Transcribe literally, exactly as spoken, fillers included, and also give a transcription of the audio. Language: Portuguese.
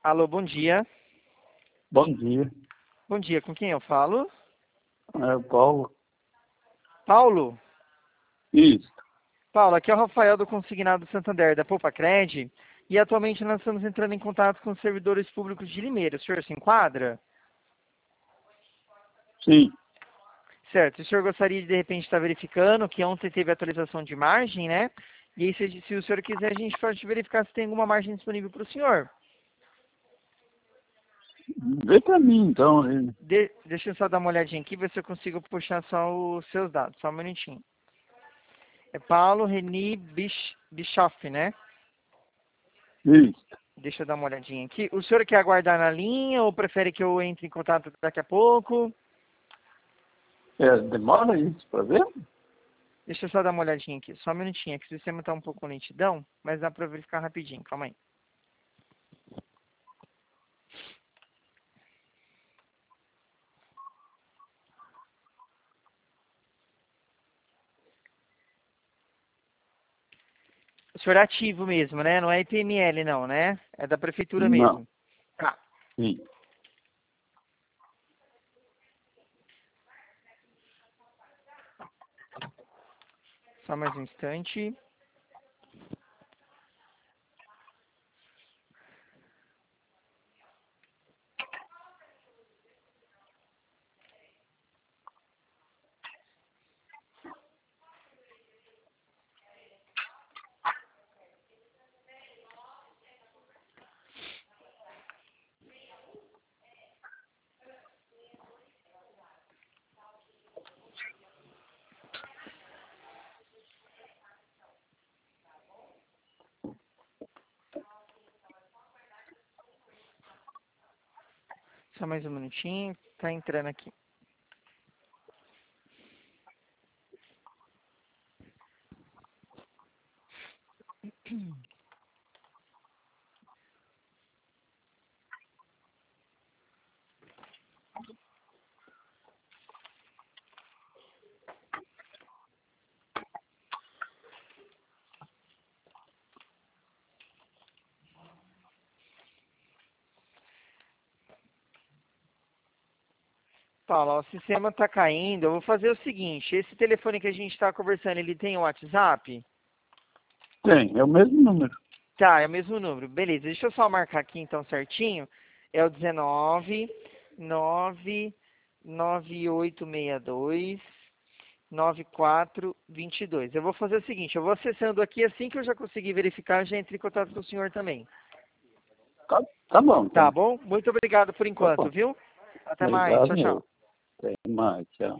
Alô, bom dia. Bom dia. Bom dia, com quem eu falo? É o Paulo. Paulo? Isso. Paulo, aqui é o Rafael do Consignado Santander, da Poupa Cred, e atualmente nós estamos entrando em contato com os servidores públicos de Limeira. O senhor se enquadra? Sim. Certo. O senhor gostaria de, de repente, estar verificando que ontem teve atualização de margem, né? E aí, se, se o senhor quiser, a gente pode verificar se tem alguma margem disponível para o senhor. Vê pra mim, então. hein? De, deixa eu só dar uma olhadinha aqui, ver se eu consigo puxar só os seus dados. Só um minutinho. É Paulo Reni Bich, Bischoff, né? Isso. Deixa eu dar uma olhadinha aqui. O senhor quer aguardar na linha ou prefere que eu entre em contato daqui a pouco? É, demora isso pra ver? Deixa eu só dar uma olhadinha aqui. Só um minutinho, que o sistema está um pouco com lentidão, mas dá para verificar rapidinho. Calma aí. O senhor é ativo mesmo, né? Não é I P M L não, né? É da prefeitura Não. mesmo. Tá. Sim. Só mais um instante. Só mais um minutinho. Tá entrando aqui. Paulo, ó, o sistema está caindo. Eu vou fazer o seguinte. Esse telefone que a gente está conversando, ele tem o WhatsApp? Tem, é o mesmo número. Tá, é o mesmo número. Beleza, deixa eu só marcar aqui então certinho. É o dezenove, nove, nove oito seis dois, nove quatro dois dois. Eu vou fazer o seguinte, eu vou acessando aqui, assim que eu já conseguir verificar, já entro em contato com o senhor também. Tá, tá bom, Tá então. bom? Muito obrigado por Tá enquanto, bom. viu? Até mais. Tchau, Obrigado, tchau. meu. Até mais, tchau.